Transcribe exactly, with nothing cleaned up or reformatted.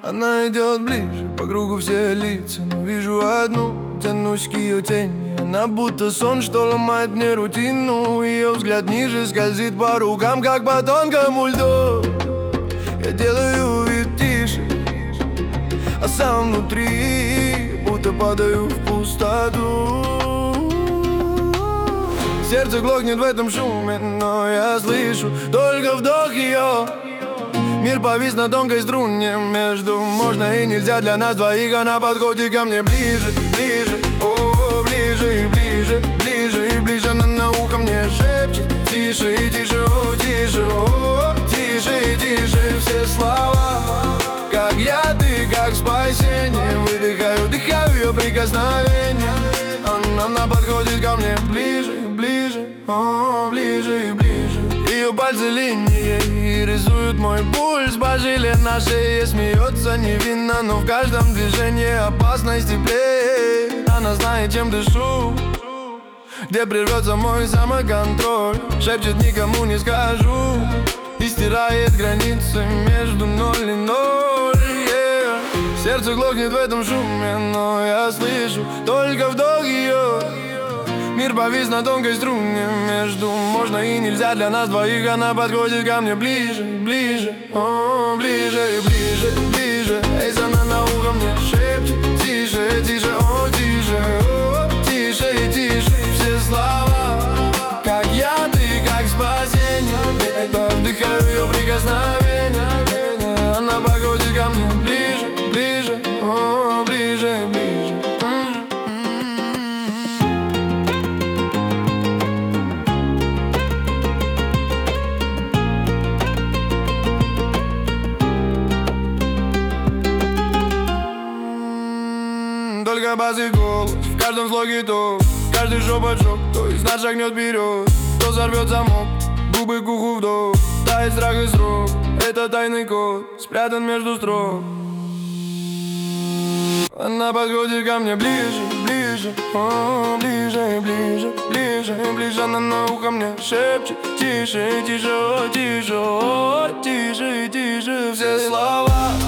Она идет ближе, по кругу все лица, но вижу одну, тянусь к ее тени. Она будто сон, что ломает мне рутину. Ее взгляд ниже скользит по рукам, как по тонкому льду. Я делаю вид тише, а сам внутри будто падаю в пустоту. Сердце глохнет в этом шуме, но я слышу только вдох ее. Мир повис на тонкой струне между можно и нельзя для нас двоих. Она подходит ко мне ближе, ближе, о, ближе и ближе, ближе и ближе. Она на ухо мне шепчет тише и тише, о, тише, о, тише и тише. Все слова, как я, ты, как спасение. Выдыхаю, вдыхаю ее прикосновение. Она, она подходит ко мне ближе, ближе, о, ближе и ближе. Ее пальцы линии рисуют мой пульс. Божили на шее, смеется невинно, но в каждом движении опасность теплее. Она знает, чем дышу, где прервется мой самоконтроль. Шепчет, никому не скажу, и стирает границы между ноль и ноль, yeah. Сердце глохнет в этом шуме, но я слышу только вдох ее. Мир повис на тонкой струне между можно и нельзя для нас двоих. Она подходит ко мне ближе, ближе, о, ближе и ближе, ближе. Эй, она на ухо мне шепчет тише, тише, о, тише, о, тише и тише. Все слова, как я, ты, как спасение. Вдыхаю ее прикосновение. Она подходит ко мне ближе, ближе, о, ближе и ближе. Только бас и голос, в каждом слоге то, каждый шепот шок, то из нас шагнет вперед, то сорвет замок, губы к уху вдох, тает страх и срок. Это тайный код, спрятан между строк. Она подходит ко мне ближе, ближе, о, ближе и ближе, ближе и ближе. Она на ухо мне шепчет тише и тише, о, тише, о, тише и тише. Все слова,